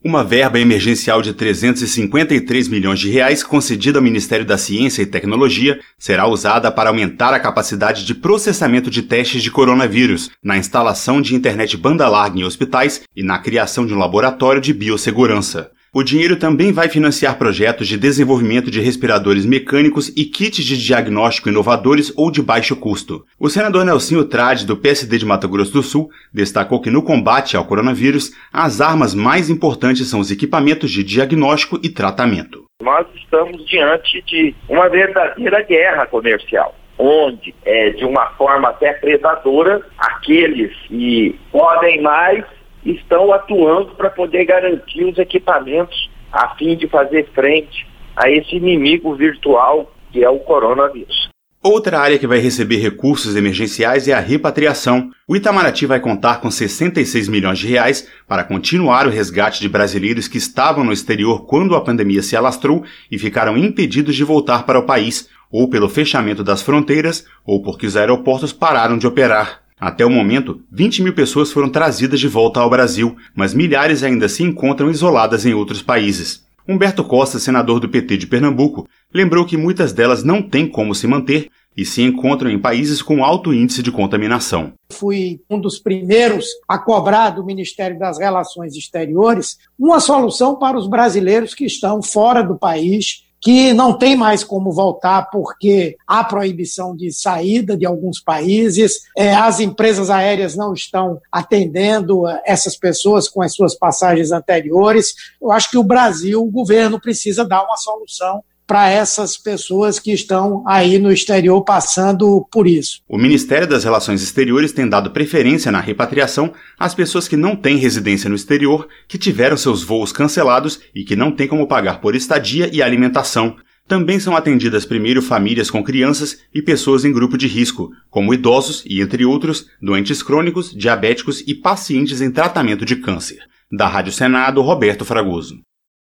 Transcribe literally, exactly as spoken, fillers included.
Uma verba emergencial de trezentos e cinquenta e três milhões de reais concedida ao Ministério da Ciência e Tecnologia será usada para aumentar a capacidade de processamento de testes de coronavírus, na instalação de internet banda larga em hospitais e na criação de um laboratório de biossegurança. O dinheiro também vai financiar projetos de desenvolvimento de respiradores mecânicos e kits de diagnóstico inovadores ou de baixo custo. O senador Nelsinho Trade, do P S D de Mato Grosso do Sul, destacou que no combate ao coronavírus, as armas mais importantes são os equipamentos de diagnóstico e tratamento. Nós estamos diante de uma verdadeira guerra comercial, onde, é, de uma forma até predadora, aqueles que podem mais estão atuando para poder garantir os equipamentos a fim de fazer frente a esse inimigo virtual que é o coronavírus. Outra área que vai receber recursos emergenciais é a repatriação. O Itamaraty vai contar com sessenta e seis milhões de reais para continuar o resgate de brasileiros que estavam no exterior quando a pandemia se alastrou e ficaram impedidos de voltar para o país, ou pelo fechamento das fronteiras, ou porque os aeroportos pararam de operar. Até o momento, vinte mil pessoas foram trazidas de volta ao Brasil, mas milhares ainda se encontram isoladas em outros países. Humberto Costa, senador do P T de Pernambuco, lembrou que muitas delas não têm como se manter e se encontram em países com alto índice de contaminação. Fui um dos primeiros a cobrar do Ministério das Relações Exteriores uma solução para os brasileiros que estão fora do país, que não tem mais como voltar porque há proibição de saída de alguns países, é, as empresas aéreas não estão atendendo essas pessoas com as suas passagens anteriores. Eu acho que o Brasil, o governo, precisa dar uma solução para essas pessoas que estão aí no exterior passando por isso. O Ministério das Relações Exteriores tem dado preferência na repatriação às pessoas que não têm residência no exterior, que tiveram seus voos cancelados e que não têm como pagar por estadia e alimentação. Também são atendidas primeiro famílias com crianças e pessoas em grupo de risco, como idosos e, entre outros, doentes crônicos, diabéticos e pacientes em tratamento de câncer. Da Rádio Senado, Roberto Fragoso.